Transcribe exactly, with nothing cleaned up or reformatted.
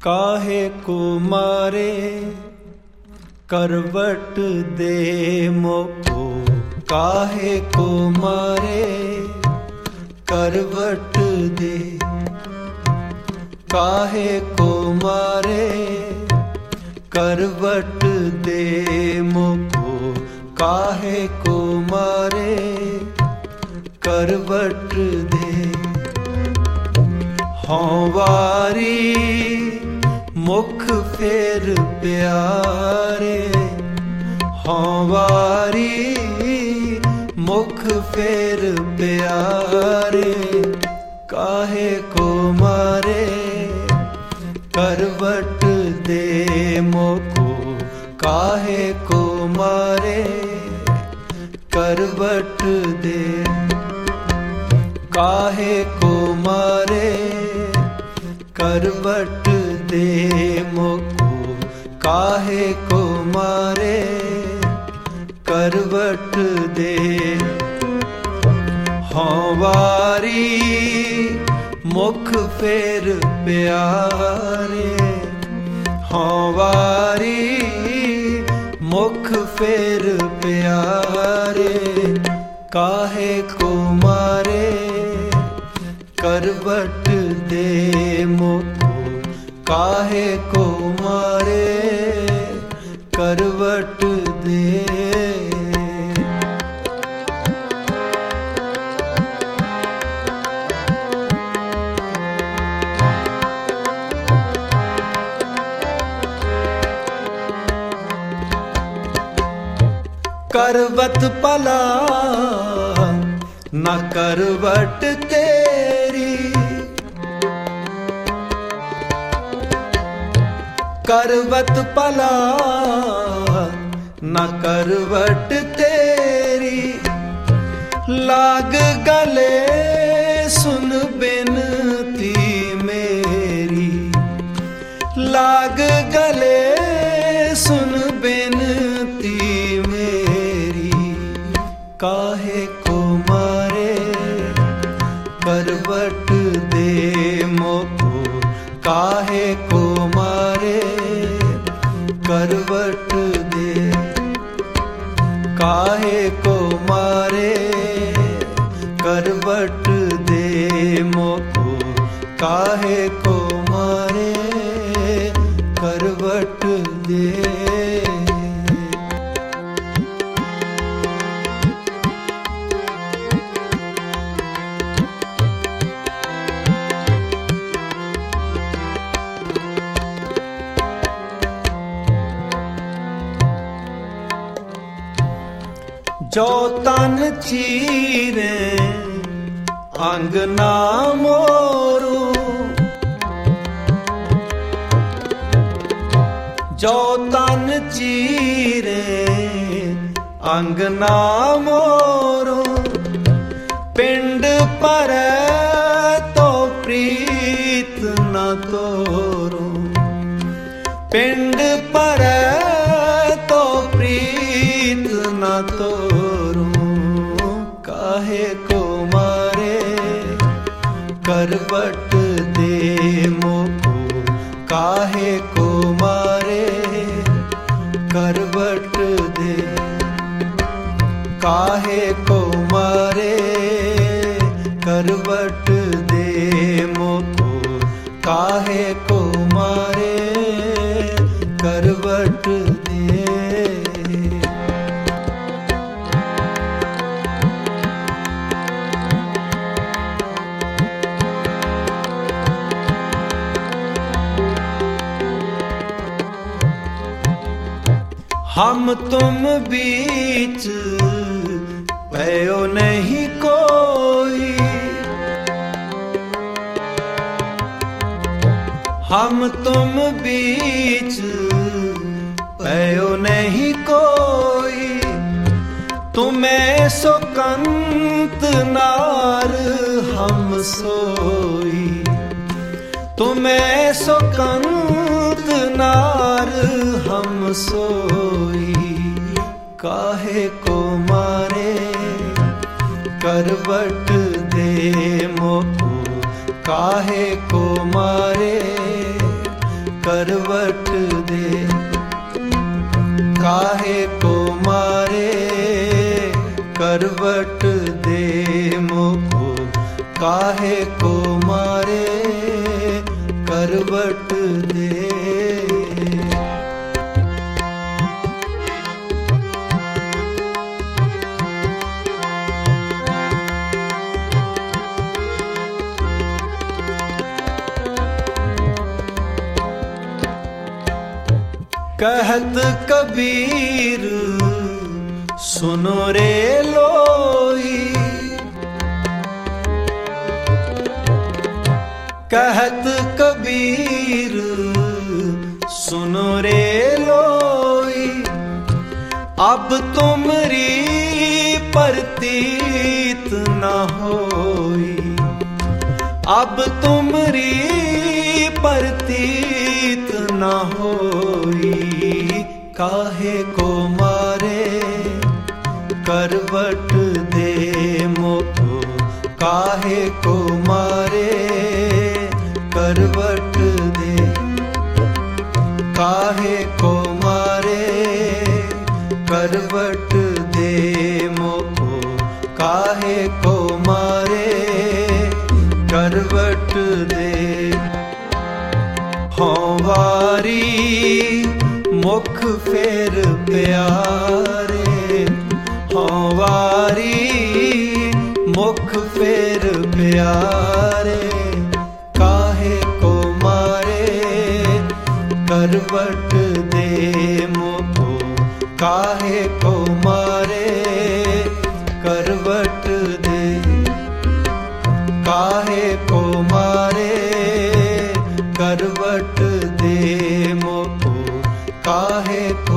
काहे को मारे करवट दे मोको, काहे को मारे करवट दे, काहे को मारे करवट दे मोको, काहे को मारे करवट दे। हों वारी मुख फेर प्यारे, हों वारी मुख फेर प्यारे, काहे को मारे करवट दे मोको, काहे को मारे करवट दे, काहे को मारे करवट दे मोको, काहे को मारे करवट दे। हों वारी मुख फेर प्यारे, हों वारी मुख फेर प्यारे, काहे को मारे करवट दे मोको, काहे को मारे करवट दे। करवत पला न करवट तेरी, करवत पला न करवट तेरी, लाग गले सुन बिनती मेरी, लाग गले सुन बिनती मेरी, काहे को मारे करवट दे मोको, काहे को मारे करवट दे, काहे को मारे करवट दे मोको, काहे को मारे करवट दे। जो तन चीरे अंगना मोरू, जो तन चीरे अंगना मोरू, पिंड पर तो प्रीत न तोरू, पिंड पर तो प्रीत न तोरू, काहे को मारे करवट दे मोको, काहे को मारे करवट दे, काहे को मारे करवट दे मोको, काहे को मारे करवट दे। हम तुम बीच भयो नहीं कोई, हम तुम बीच भयो नहीं कोई, तुम्हें सुकंत नार हम सोई, तुम्हें सुकंत नार हम सोई, काहे को मारे करवट दे मोको, काहे को मारे करवट दे। काहे को मारे करवट दे मोको, काहे को मारे करवट दे। कहत कबीर सुनो रे लोई, कहत कबीर सुनो रे लोई, अब तुमरी प्रतीत न होई, अब तुमरी प्रतीत न होई। काहे को मारे करवट दे मोको, काहे को मारे करवट दे। काहे को मारे करवट दे मोको, काहे को मारे करवट दे। हों वारी मुख फेर प्यारे, हों वारी मुख फेर प्यारे। काहे को मारे करवट दे मोको, काहे को मारे करवट दे। काहे को मारे करवट दे मोको, काहे